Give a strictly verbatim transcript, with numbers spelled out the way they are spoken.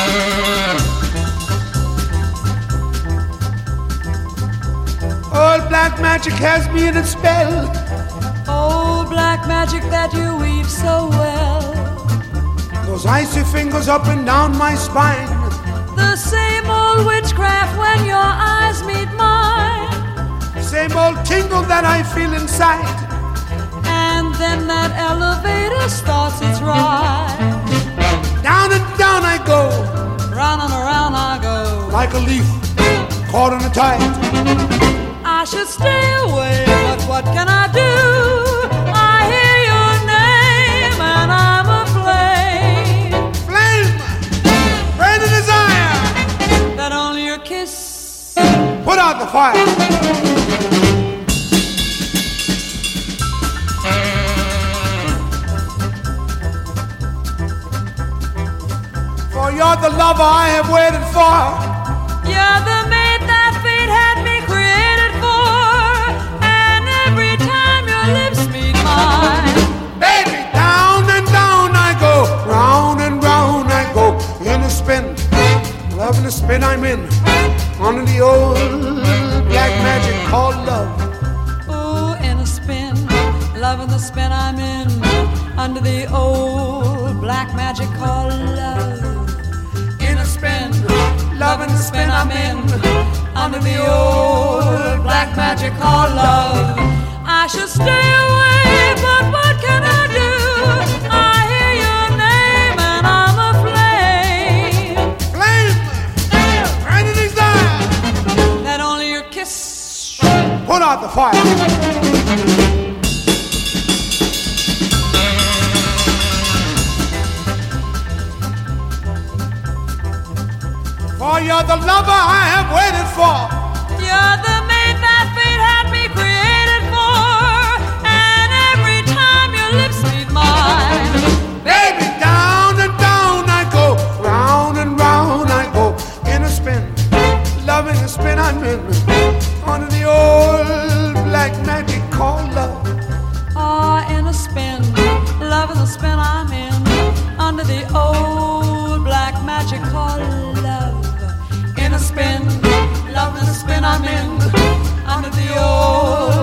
Old black magic has me in its spell. Old black magic that you weave so well. Those icy fingers up and down my spine. The same old witchcraft when your eyes meet mine. Same old tingle that I feel inside. And then that elevator starts its ride. Down and down I go. Round and around I go. Like a leaf caught in a tide. I should stay away, but what can I do? I hear your name and I'm aflame. Flame, burn and desire. That only your kiss put out the fire. For you're the lover I have waited for. You're the mate that fate had me created for. And every time your lips meet mine, baby, down and down I go. Round and round I go. In a spin, love in the spin I'm in. Under the old black magic called love. Oh, in a spin, love in the spin I'm in. Under the old black magic called love. In a spin, love in the spin I'm in. Under the old black magic called love. I should stay away, but what can I do? I hear your name and I'm aflame. Flame, burning desire. That only your kiss put out the fire. For you're the lover I have waited for. You're the mate that fate had me created for. And every time your lips meet mine, baby, down and down I go. Round and round I go. In a spin, loving the spin I'm in. Under the old black magic called love. Ah, in a spin, loving the spin I'm in. Under the old black magic called love. In a spin, loving the spin I'm in. Under the old